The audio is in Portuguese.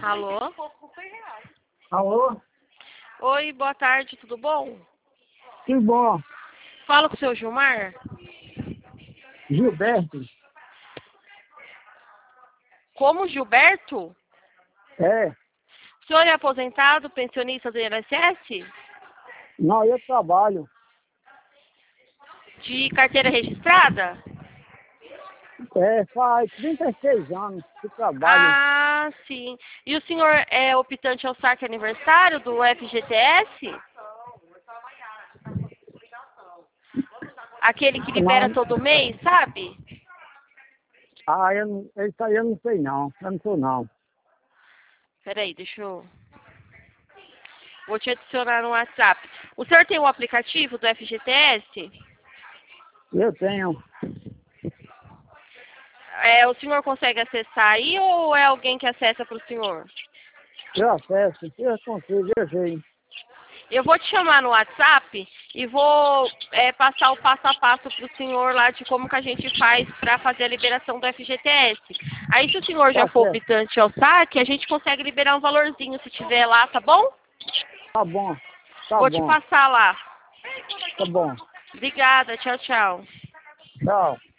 Alô? Alô? Oi, boa tarde, tudo bom? Que bom. Fala com o seu Gilmar. Gilberto? Como Gilberto? É. O senhor é aposentado, pensionista do INSS? Não, eu trabalho. De carteira registrada? Faz 36 anos que trabalho. Ah, sim. E o senhor é optante ao saque aniversário do FGTS? Aquele que libera Não. todo mês, sabe? Isso aí eu não sei não. Eu não sou não. Peraí, deixa eu... Vou te adicionar no WhatsApp. O senhor tem o aplicativo do FGTS? Eu tenho. O senhor consegue acessar aí ou é alguém que acessa para o senhor? Eu acesso. Eu consigo, eu sei. Eu vou te chamar no WhatsApp e vou passar o passo a passo para o senhor lá de como que a gente faz para fazer a liberação do FGTS. Aí se o senhor já Tá for certo. optante ao saque, a gente consegue liberar um valorzinho se tiver lá, tá bom? Tá bom. Tá Vou te bom. passar lá. Tá bom. Obrigada, tchau, tchau. Tchau.